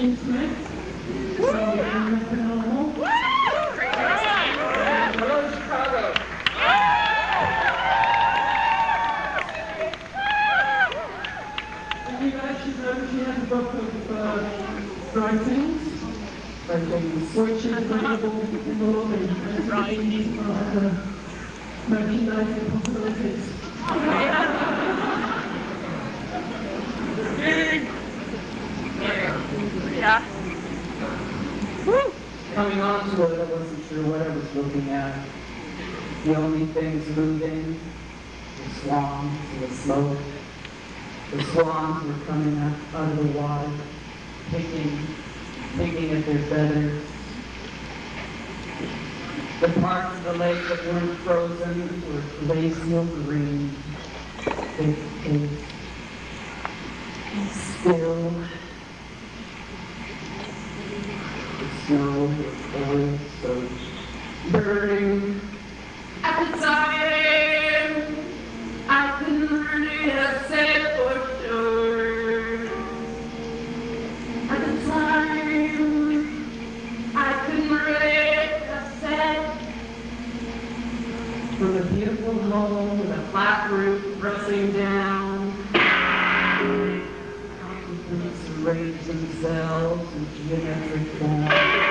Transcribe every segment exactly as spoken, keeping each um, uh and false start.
Shane Smith. So, I'm Hello, Chicago. And you guys should know she has a book of uh, writings. Writings. Which is available in the lobby. Writings. For other merchandising possibilities. Yeah. Woo. Coming on to it, I wasn't sure what I was looking at. The only things moving, the swans and the smoke. The swans were coming up out of the water, picking, picking at their feathers. The parts of the lake that weren't frozen were glacial green, thick, thick, still. The snow was oil soaked, burning. At the time, I couldn't really have said for sure. At the time, I couldn't really have said. From a beautiful home with a flat roof pressing down, occupants arrange themselves in geometric form.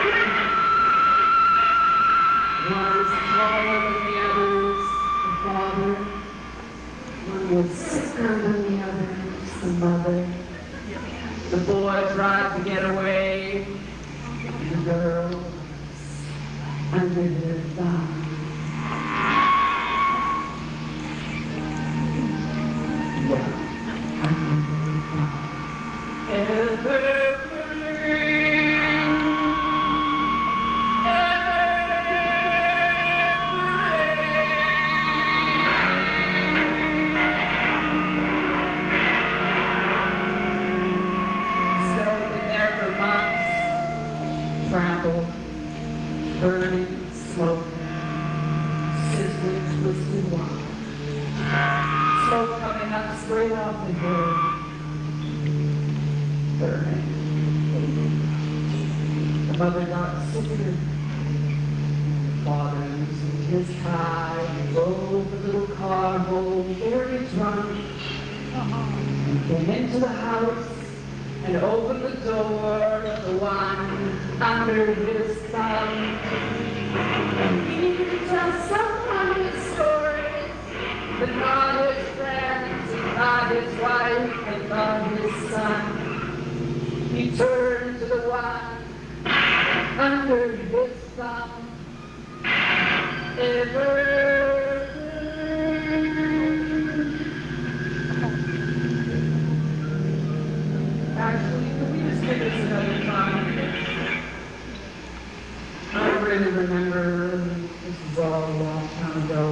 One was taller than the others, the father. One was sicker than the others, the mother. The boy tried to get away. The girl was under their thumb. Yeah, under their thumb. Evergreen. Trampled, burning, smoking, sizzling, twisted wine. Smoke coming up straight off the hill. Burning, aching. The mother got sicker. The father loosened his tie and drove the little car home very drunk. And came into the house and opened the door of the one under his thumb. And he could tell someone his stories, but not his friends, and not his wife, and not his son. He turned to the one under his thumb. Ever. Actually, could we just give this another time? I don't really remember. This is all a long time ago.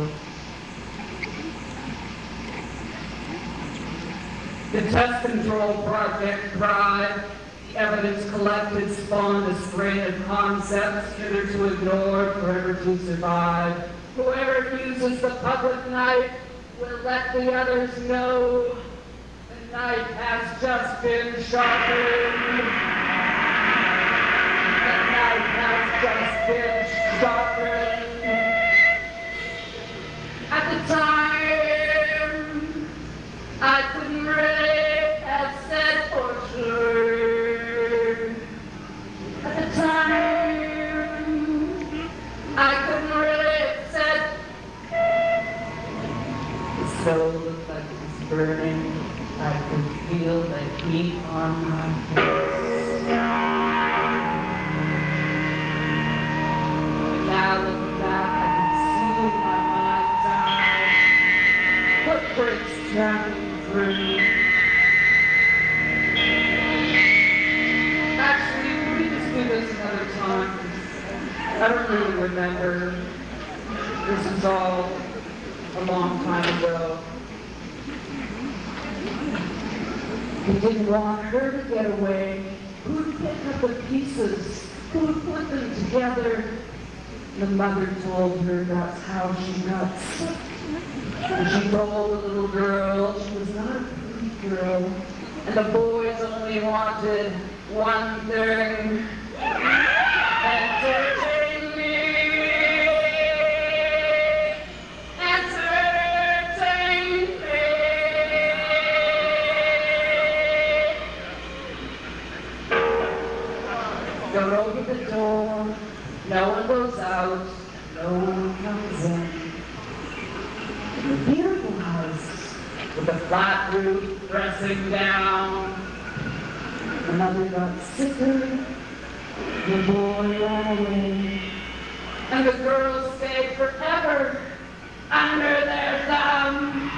The test control project thrived. The evidence collected spawned a strain of concepts hitherto ignored, forever to survive. Whoever uses the public knife will let the others know. The night has just been sharpened. The night has just been sharpened. At the time, I couldn't really have said for sure. At the time, I couldn't really have said. The stove looked like it was burning. I could feel the heat on my face. But now looking back, I can see in my mind's eye footprints traveling through. Actually, can we just do this another time? I don't really remember. This is all a long time ago. He didn't want her to get away. Who'd pick up the pieces? Who'd put them together? The mother told her that's how she got sick. And she told the little girl she was not a pretty girl. And the boys only wanted one thing. Entertain me. Entertain me. Don't open the door. No one goes out. No one comes in. The beautiful house with the flat roof pressing down. The mother got sicker, the boy ran away, and the girls stayed forever under their thumb.